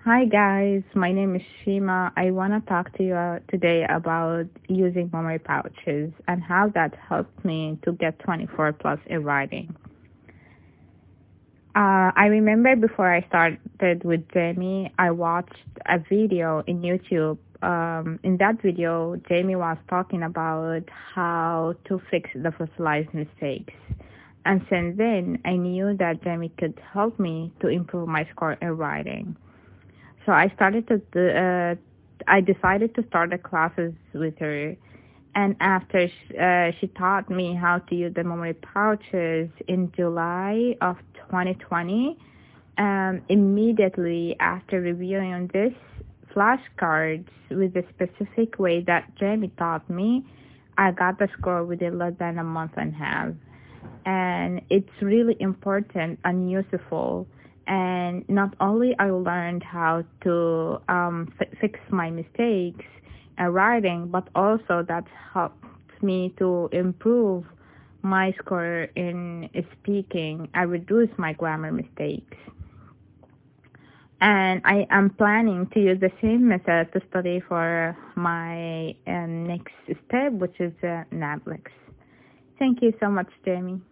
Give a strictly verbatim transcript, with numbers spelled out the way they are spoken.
Hi guys, my name is Shima. I want to talk to you uh, today about using memory pouches and how that helped me to get twenty-four plus in writing. Uh, I remember before I started with Jamie, I watched a video in YouTube. Um, in that video, Jamie was talking about how to fix the fossilized mistakes. And since then, I knew that Jamie could help me to improve my score in writing. So I started to, uh, I decided to start the classes with her. And after sh- uh, she taught me how to use the memory pouches in July of twenty twenty, um, immediately after reviewing this flashcards with the specific way that Jamie taught me, I got the score within less than a month and a half. And it's really important and useful. And not only I learned how to um, f- fix my mistakes in writing, but also that helped me to improve my score in speaking. I reduced my grammar mistakes. And I am planning to use the same method to study for my um, next step, which is uh, NABLIX. Thank you so much, Jamie.